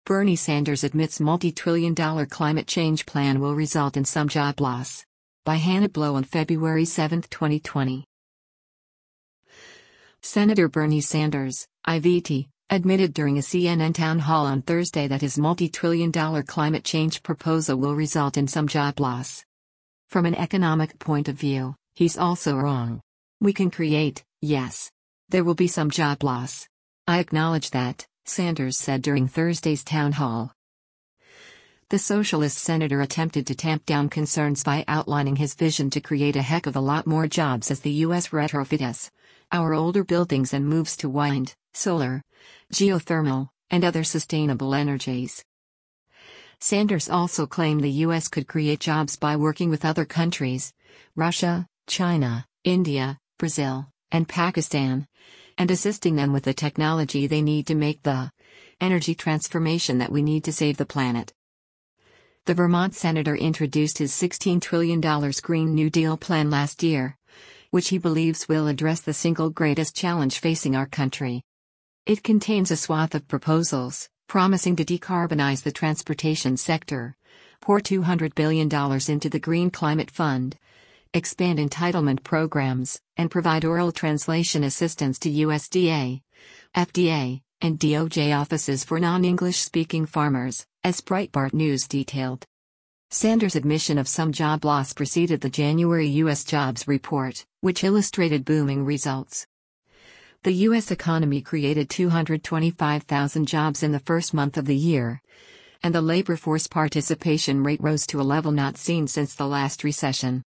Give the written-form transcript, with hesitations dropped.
Bernie Sanders admits multi-trillion-dollar climate change plan will result in some job loss. By Hannah Blow on February 7, 2020. Senator Bernie Sanders, IVT, admitted during a CNN town hall on Thursday that his multi-trillion-dollar climate change proposal will result in some job loss. From an economic point of view, he's also wrong. We can create, yes. There will be some job loss. I acknowledge that, Sanders said during Thursday's town hall. The socialist senator attempted to tamp down concerns by outlining his vision to create a heck of a lot more jobs as the U.S. retrofits our older buildings and moves to wind, solar, geothermal, and other sustainable energies. Sanders also claimed the U.S. could create jobs by working with other countries, Russia, China, India, Brazil, and Pakistan, and assisting them with the technology they need to make the energy transformation that we need to save the planet. The Vermont senator introduced his $16 trillion Green New Deal plan last year, which he believes will address the single greatest challenge facing our country. It contains a swath of proposals, promising to decarbonize the transportation sector, pour $200 billion into the Green Climate Fund, expand entitlement programs, and provide oral translation assistance to USDA, FDA, and DOJ offices for non-English-speaking farmers, as Breitbart News detailed. Sanders' admission of some job loss preceded the January U.S. jobs report, which illustrated booming results. The U.S. economy created 225,000 jobs in the first month of the year, and the labor force participation rate rose to a level not seen since the last recession.